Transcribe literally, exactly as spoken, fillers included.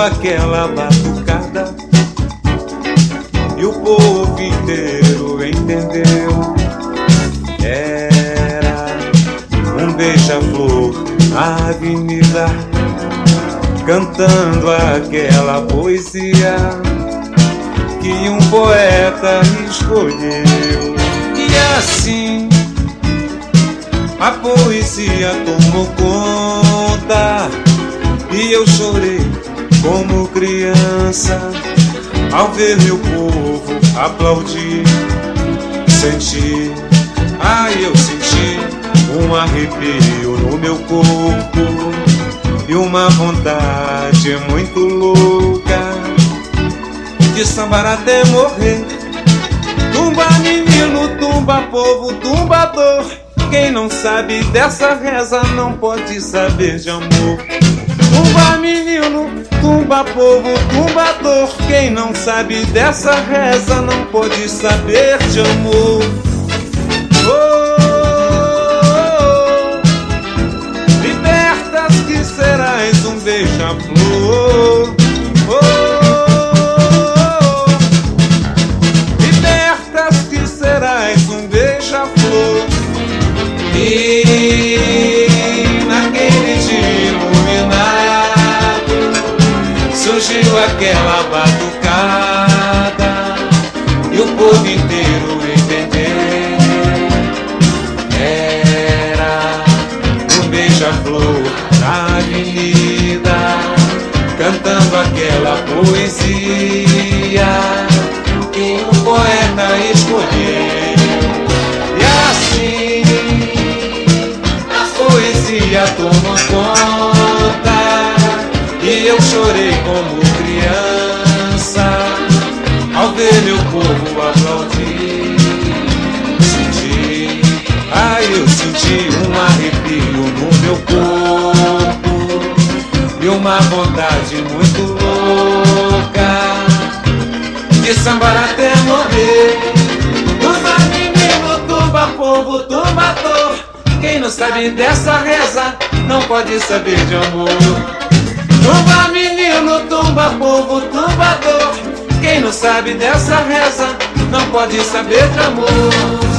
aquela batucada e o povo inteiro entendeu. Era um beija-flor na avenida, cantando aquela poesia que um poeta escolheu. E assim a poesia tomou conta e eu chorei como criança ao ver meu povo aplaudir. Senti, ai eu senti um arrepio no meu corpo e uma vontade muito louca de sambar até morrer. Tumba menino, tumba povo, tumbador. Quem não sabe dessa reza não pode saber de amor. Tumba menino, tumba povo, tumbador. Quem não sabe dessa reza não pode saber de amor. Oh, oh, oh. Libertas que serás um beija-flor. Oh, oh, oh. Libertas que serás um beija-flor. E naquele dia iluminado surgiu aquela batucada e o povo inteiro entendeu. Era um beija-flor na avenida, cantando aquela poesia que o poeta escolheu. E assim poesia tomou conta e eu chorei como criança ao ver meu povo aplaudir. Senti, ai eu senti um arrepio no meu corpo e uma vontade muito louca de sambar até morrer. Tumba menino, tumba povo, tumbador. Quem não sabe dessa reza não pode saber de amor. Tumba menino, tumba povo, tumbador. Quem não sabe dessa reza não pode saber de amor.